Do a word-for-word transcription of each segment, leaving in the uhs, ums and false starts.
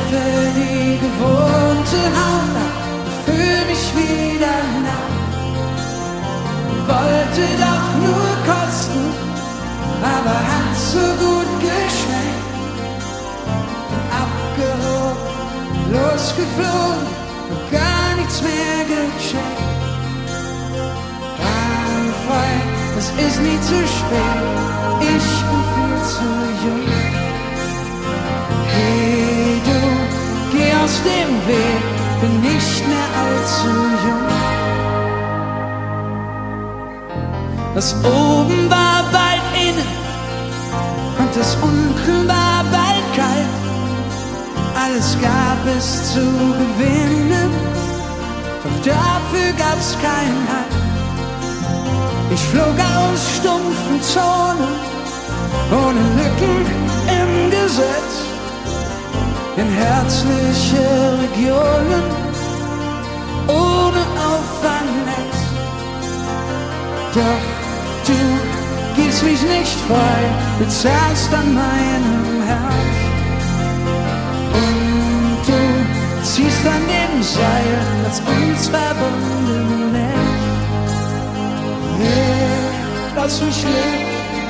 treffe die gewohnte Haut ab und fühl mich wieder nah. Wollte doch nur kosten, aber hat so gut geschmeckt. Bin abgehoben, losgeflogen und gar nichts mehr gecheckt. Mein Freund, es ist nie zu spät, ich bin viel zu jung. Hey du, geh aus dem Weg, bin nicht mehr allzu jung. Das oben war bald innen und das unten war bald kalt. Alles gab es zu gewinnen, doch dafür gab's keinen Halt. Ich flog aus stumpfen Zonen, ohne Lücken im Gesetz, in herzliche Regionen, ohne Auffangnetz. Doch du gibst mich nicht frei, bezahlst an meinem Herz. Und du ziehst an dem Seil, das uns verbunden hält. Yeah, lass mich leben,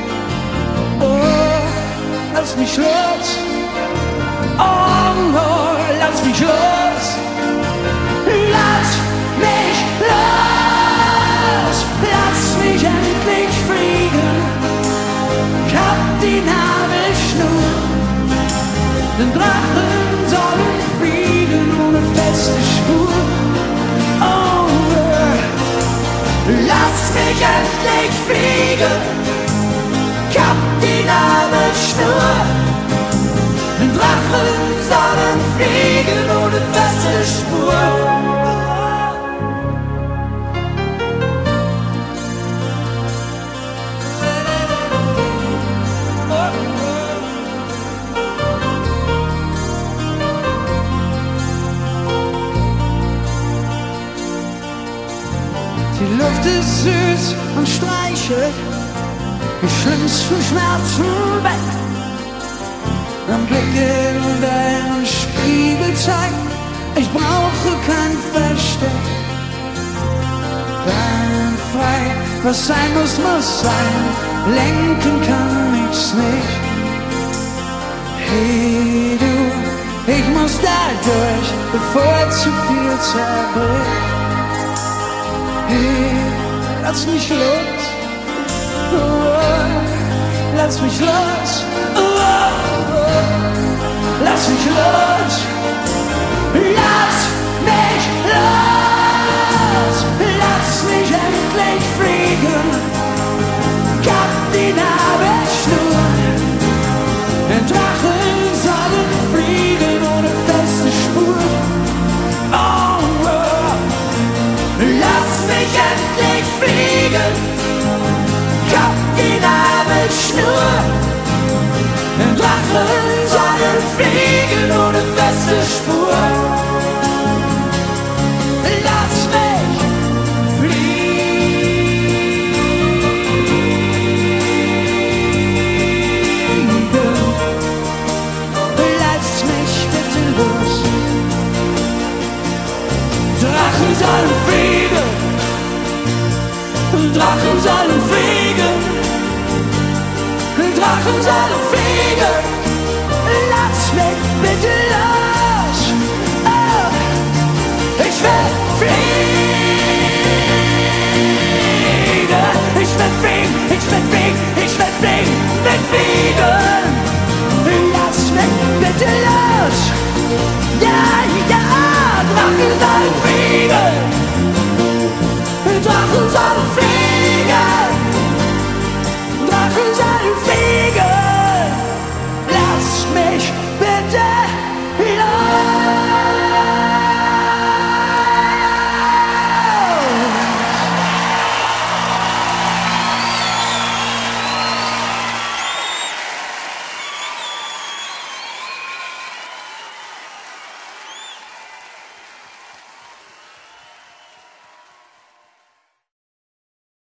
oh, lass mich los, oh, oh, lass mich los, lass mich los, lass mich endlich fliegen. Ich hab die Nabelschnur, den Drachen sollen fliegen ohne feste Spur. Oh, lass mich endlich fliegen, ich hab die Nabelschnur. Den Drachen sollen fliegen ohne feste Spur. Die Luft ist süß und streichelt die schlimmsten Schmerzen weg. Ein Blick in deinen Spiegel zeigt, ich brauche kein Versteck. Dein frei, was sein muss, muss sein, lenken kann ich's nicht. Hey du, ich muss da durch, bevor zu viel zerbricht. Hey, lass mich los, oh, lass mich los, oh, oh, lass mich los, lass mich los, lass mich endlich fliegen. Ich hab die Nabelschnur, den Drachen sollen fliegen ohne feste Spur. Oh, oh, lass mich endlich fliegen, ich hab die Nabelschnur. Den Drachen sollen fliegen ohne feste Spur. Lass mich fliegen, lass mich bitte los. Drachen sollen fliegen, Drachen sollen fliegen, Drachen sollen fliegen, lass mich bitte los.